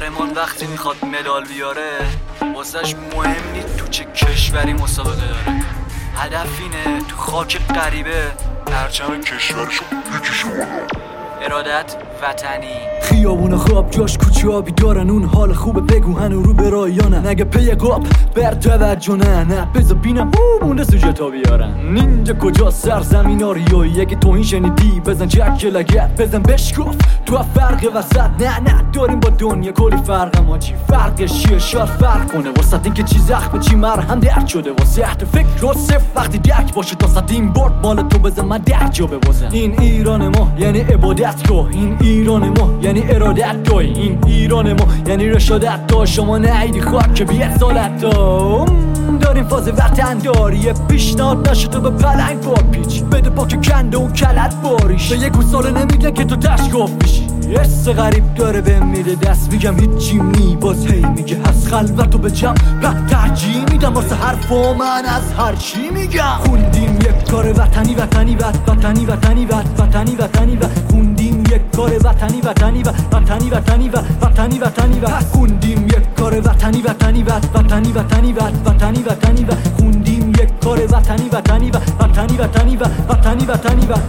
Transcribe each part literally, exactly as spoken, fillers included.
قهرمان وقتی میخواد مدال بیاره واسش مهم نیست تو چه کشوری مسابقه داره، هدف اینه تو خاک غریبه پرچم کشورشو بکشه بالا. ارادت وطنی. خیابون خواب جاش کوچه آبی دارن، اون حال خوبه بگو هنو رو برای یا نه، نگه پی قاب بر توجه نه نه بذار بینم او مونده سوژه تا بیارن. اینجا کجا سرزمین آریایی، اگه تو این شنیدی بزن جک لگت بزن بشکف تو فرق وسط. نه نه داریم با دنیا کلی فرق، اما چی فرقش چیه شاید فرق کنه واسه این که چی زخم چی مرهم درد شده واسه احت فکر و صف وقتی دک باشه تا صد این برد مال تو بزن من ده جا ببازم. این ایران ما یعنی عبادت کو، این ایران ما یعنی ارادت توی، این ایران ما یعنی رشادت تا شما نهیدی خواهد که بیه سالت تا داریم فاز وطن داریه. پیشنهاد نشه تو به پلنگ با پیچ بده پاک کنده اون کلت باریش به یک ساله نمیگن که تو تشکاف میشی. حس غریب داره به میده دست میگم هیچیم نی باز هی میگه هست خلوتو به جمع به ترجیح میدم واسه حرفا من از هر چی میگم. خوندیم یک کار وطنی وطنی وط وطنی وطنی وط وطنی وطنی و خوندیم یک کار وطنی وطنی و وطنی وطنی و وطنی وطنی و خوندیم یک کار وطنی وطنی وط وطنی وطنی وط وطنی وطنی و خوندیم یک کار وطنی وطنی و وطنی وطنی و وطنی وطنی و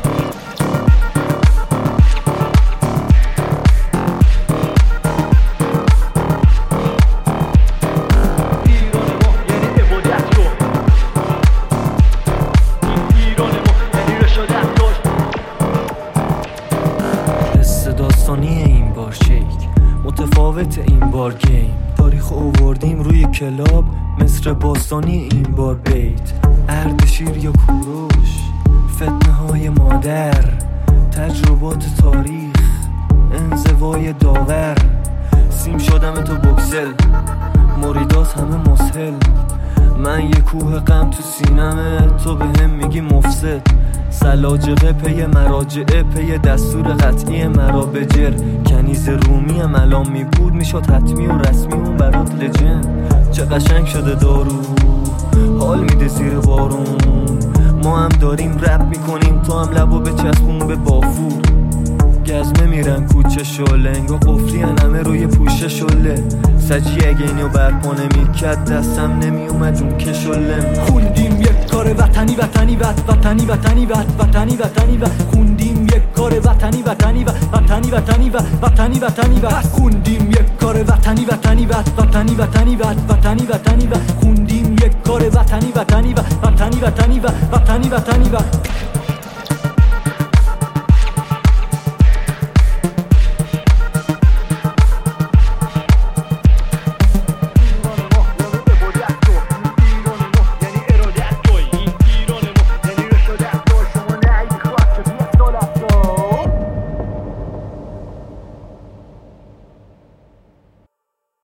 این بار شیک متفاوت این بار گیم، تاریخ اووردیم روی کلاب مصر باستانی این بار بیت، اردشیر یا کوروش فتنه های مادر تجربات تاریخ انزوای داور. سیم شدم تو بکسل مریدات همه مسهل، من یه کوه غم تو سینمه تو به هم میگی مفسد. سلاجقه پی مراجعه پی دستور قطعی مرا بجر، کنیز رومی هم الان می بود میشد حتمی و رسمی اون برات لجن. چه قشنگ شده دارو حال میده زیر بارون، ما هم داریم رپ میکنیم تو هم لبو بچسبون به بافور. گزمه میرن کوچه شلنگ و قفلی همه روی پوشه شله، سجی اگه اینو برپا نمیکرد دستم نمیومد اون کشلم. خوندیم یک کار وطنی وطنی وط وطنی وطنی وط وطنی وطنی و خوندیم یک کار وطنی وطنی و وطنی وطنی و وطنی وطنی و خوندیم یک کار وطنی وطنی وط وطنی وطنی وط وطنی وطنی و خوندیم یک کار وطنی وطنی و وطنی وطنی و